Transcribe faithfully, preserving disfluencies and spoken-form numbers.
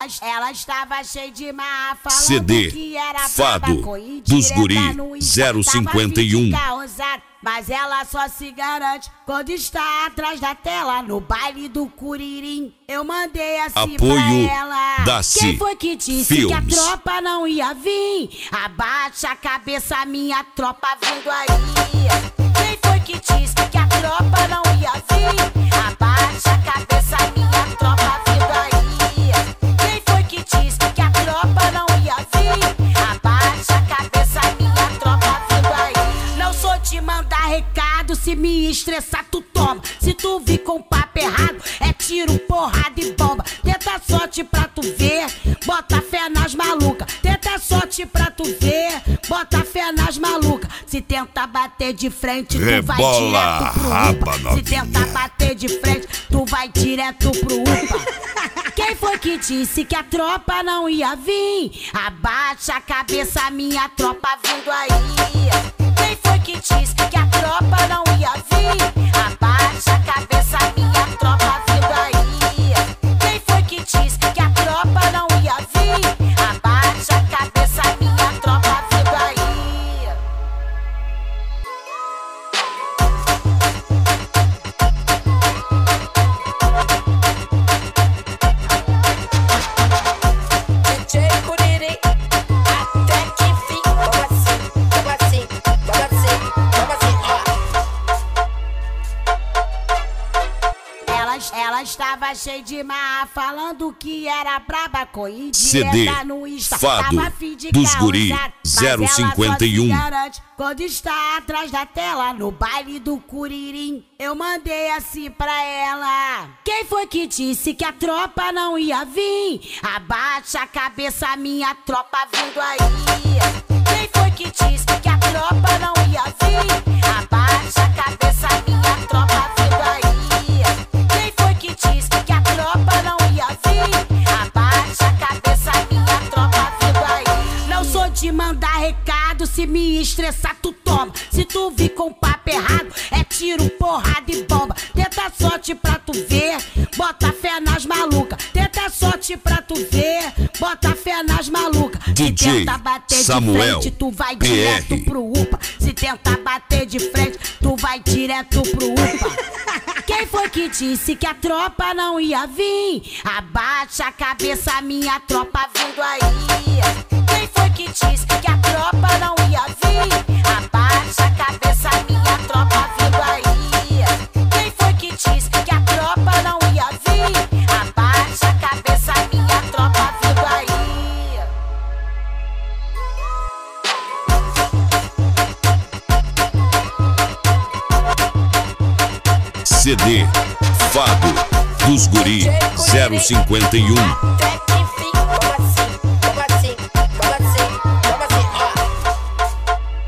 Ela estava cheia de má, falando C D que era Fado braba, dos Guri zero cinquenta e um. Mas ela só se garante quando está atrás da tela. No baile do Curirim, eu mandei assim Apoio pra ela. Daci Quem foi que disse Filmes. que a tropa não ia vir? Abaixa a cabeça, minha tropa vindo aí. Quem foi que disse que a tropa não ia vir? Abaixa a cabeça, minha tropa vindo aí. Quem foi que disse que a tropa não ia vir? Abaixa a cabeça, minha tropa vindo aí. Não sou de mandar recado, se me estressar tu toma. Se tu vir com papo errado, é tiro, porrada e bomba. Tenta sorte pra tu ver, bota fé nas malucas. Tenta sorte pra tu ver, bota fé nas malucas. Se tenta bater de frente, tu Rebola, vai direto pro raba, UPA. Se tenta bater de frente, tu vai direto pro UPA. Quem foi que disse que a tropa não ia vir? Abaixa a cabeça, minha tropa vindo aí. Quem foi que disse que a tropa não ia vir? Abaixa a cabeça, minha tropa vindo aí. Quem foi que disse que a tropa não ia vir? Abaixa a cabeça, minha tropa vindo aí. D J Curirim, até que enfim. Como assim? Como assim? Como assim? Como assim? Ó. Ela, ela estava cheia de má, falando que era braba, com C D indireta no Insta. Fado Tava a fim de dos causar, Guri mas zero ela só cinquenta e um. se garante quando está atrás da tela. No baile do Curirim, eu mandei assim pra ela. Quem foi que disse que a tropa não ia vir? Abaixa a cabeça, minha tropa vindo aí. Quem foi que disse que a tropa não ia vir? Abaixa a cabeça, minha tropa vindo aí. Quem foi que disse que a tropa não ia vir? Abaixa a cabeça, minha tropa vindo aí. Não sou de mandar recado, se me estressar tu toma. Se tu vir com papo errado, é tiro, porrada e bomba. Tenta sorte pra tu ver, bota fé nas malucas. Tenta sorte pra tu ver, bota fé nas malucas. Se D J tenta bater Samuel de frente, tu vai P R. direto pro UPA. Se tenta bater de frente, tu vai direto pro UPA. Quem foi que disse que a tropa não ia vir? Abaixa a cabeça, minha tropa vindo aí. Quem foi que disse que a tropa não ia vir? Abaixa a cabeça, minha tropa vindo aí. Quem foi que disse que a tropa não ia vir? Abaixa a cabeça, minha tropa vindo aí. C D Fado dos Guri zero cinquenta e um.